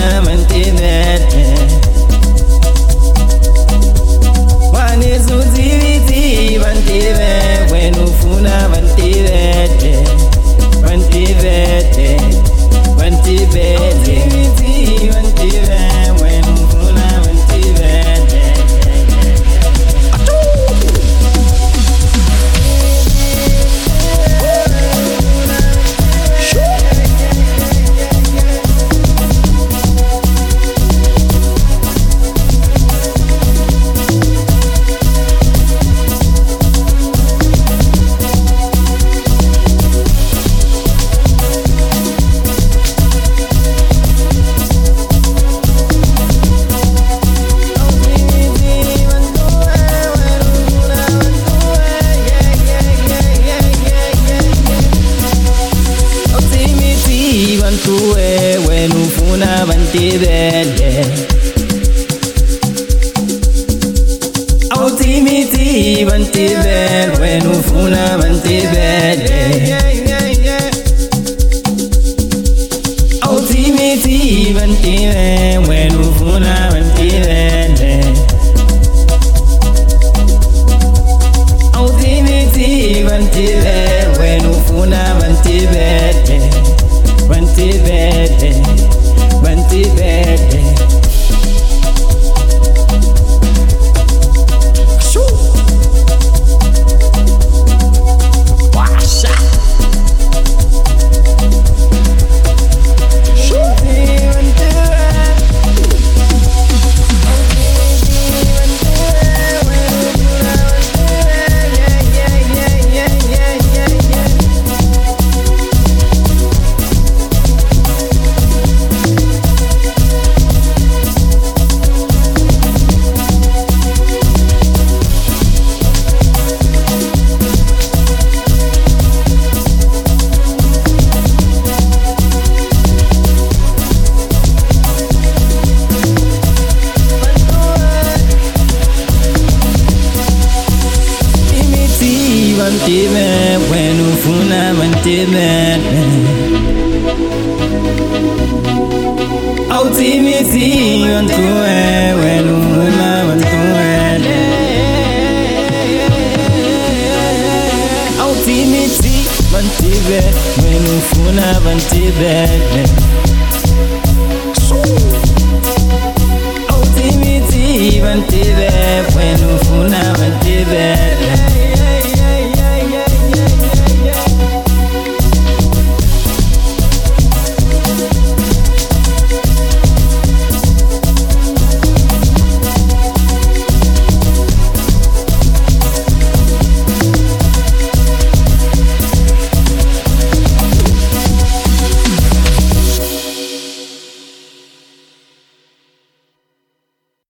ufuna vantibete wanezuziviti vantive when ufuna vantibete vantibete vantibete vantive when ufuna vantibete Tuwe when ufuna vantibete Ultimity vantibete when ufuna vantibete Ultimity vantibete when ufuna vantibete Ultimity vantibete when ufuna vantibete Vantibete, vantibete. Shoo. Washa. Shoo. Vantibete when ufuna vantibete Ultimity vantue when ufuna vantibete Ultimity vantibete when ufuna vantibete